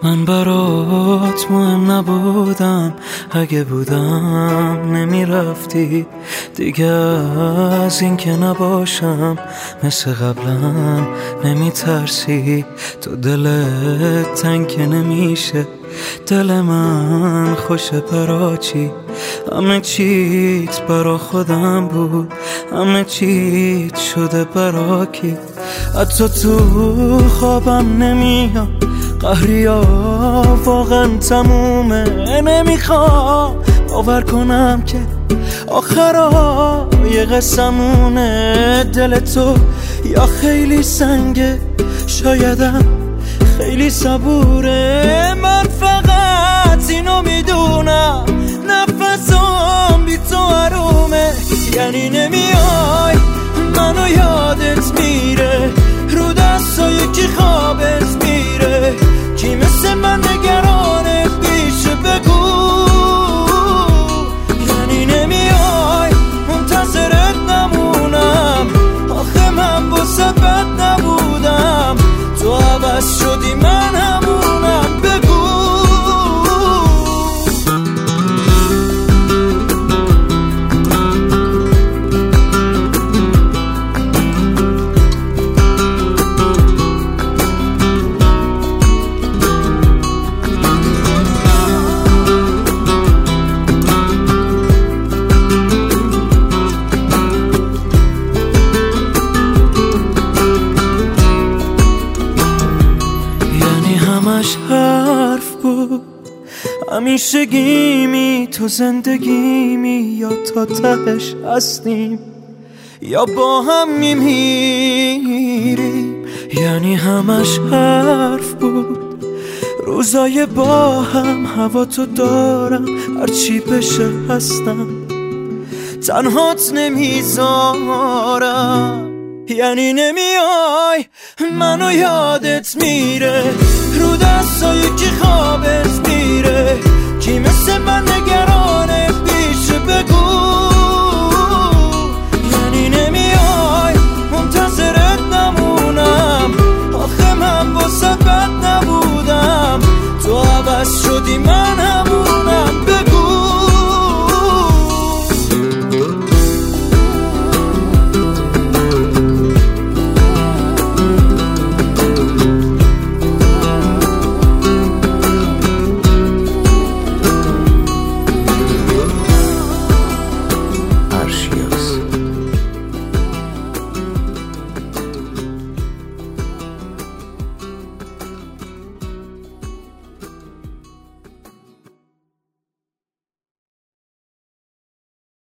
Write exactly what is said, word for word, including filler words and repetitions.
من برات مهم نبودم، اگه بودم نمیرفتی دیگه. از این که نباشم مثل قبلم نمیترسی. تو دلت تنگ که نمیشه، دل من خوشه برا چی؟ همه چیت برا خودم بود، همه چیت شده برا کی؟ حتی تو خوابم نمیام، قهریا واقعا تمومه. نمیخوام باور کنم که آخرای قسمونه. دل تو یا خیلی سنگه، شایدم خیلی صبوره. من فقط اینو میدونم، نفسم بی تو حرومه. یعنی نمیای منو یادت میره، رو دستای کی خوابت میره؟ کی مثل من نگرانه پیشه بگو. یعنی نمیای منتظرت نمونم، آخه من واسه بد نبودم. تو عوض شدی من همونم، بگو. همش حرف بود، همیشه گیمی تو زندگیمی، یا تا تهش هستیم یا با هم میمیریم. یعنی همش حرف بود، روزای با هم هوا تو دارم، هرچی بشه هستم، تنهات نمیذارم. یعنی نمیای منو یادت میره، رو دستای کی خوابت میره؟ کی مثل من نگرانه پیشه بگو. یعنی نمیای منتظرت نمونم، آخه من واسه بد نبودم. تو عوض شدی من